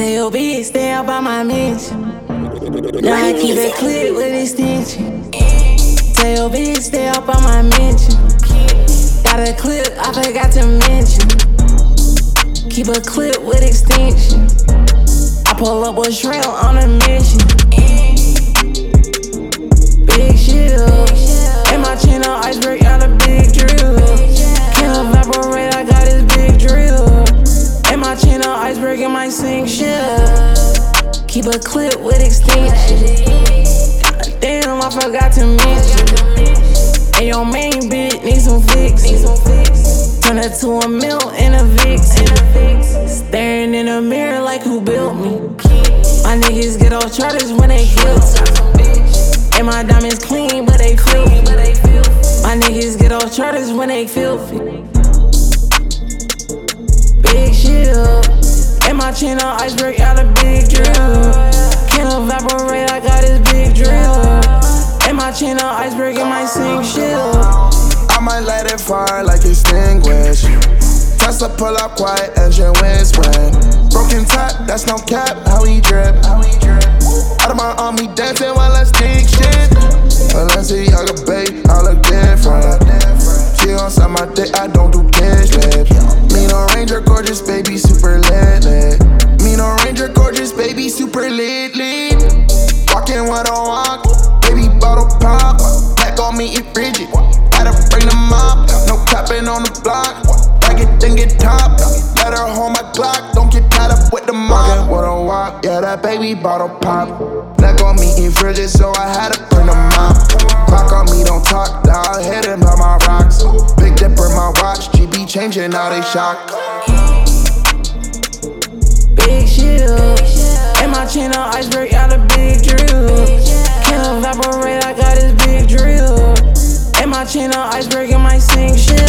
Tell your bitch stay up on my mention. Now I keep it clear with extension. Tell your bitch stay up on my mention. Got a clip, I forgot to mention. Keep a clip with extension. I pull up with shrimp on a mission. Big shit up. And my chin on iceberg out a big drill. Can't evaporate, I got this big drill. And my chin on iceberg and my sink shit. Keep a clip with extension. Damn, I forgot to mention. And your main bitch need some fix. Turn her to a mill and a vixen. Staring in the mirror like who built me. My niggas get off charters when they guilty. And my diamonds clean, but they filthy. My niggas get off charters when they filthy. Big shit up. And my chin on iceberg out a big drill. Can't evaporate, I got this big drill. And my chin on iceberg and my sink shit up. I might light it fire like extinguish. Tesla pull up quiet, engine windscreen. Broken top, that's no cap, how we drip. Out of my arm, we dancing while I stick shit. Balenciaga babe, I look different. She on side my dick, I don't do bitch lips. Mino Ranger, gorgeous baby, super lit. Mino Ranger, gorgeous baby, super lit. Walking with a walk, baby bottle pop. Pack on me, it rigid. Had to bring them up, no capping on the block. Like it, then get top. Let her hold my Glock, don't get tied up with the mob. Walking with a walk, yeah, that baby bottle pop. Neck on me, eat frigid, so I had to bring them up. Clock on me, don't talk, now I hit him by my rocks. Big Dipper, my watch, GB changing, now they shocked. Big shit up. And my chin on iceberg out a big drill. Can't evaporate, I got this big drill. And my chin on iceberg and my sink shit.